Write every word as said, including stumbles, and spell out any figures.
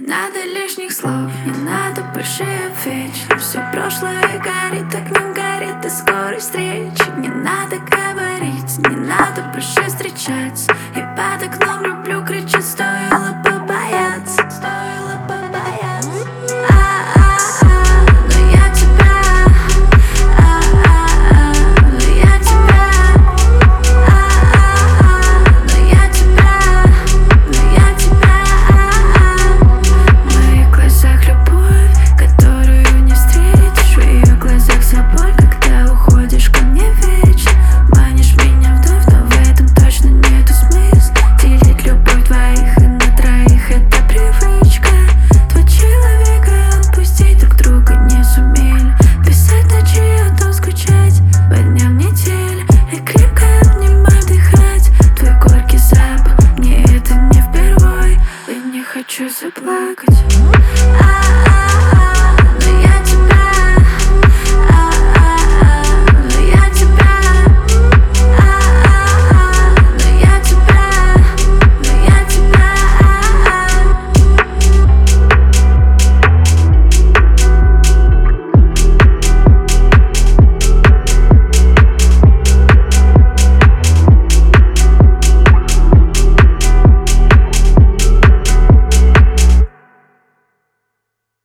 надо лишних слов, не надо больше вечно. Все прошлое горит, огнем горит, и скорой встречи. Не надо говорить, не надо больше встречаться. И под окном люблю кричать, стоило побояться, стоило побояться. А-а-а, но я тебя, а-а-а, но я тебя, а-а-а, но я тебя, но я тебя. В моих глазах любовь, которую не встретишь. В ее глазах вся боль, когда уходишь ко мне вечно. Манишь меня вновь, но в этом точно нету смысла. Делить любовь двоих и на троих — это привычка. Два человека отпустить друг друга не сумели. Писать ночи, а то скучать по дням недели. И крепко обнимать, вдыхать твой горький запах. Мне это не впервой, и не хочу заплакать. А-а-а.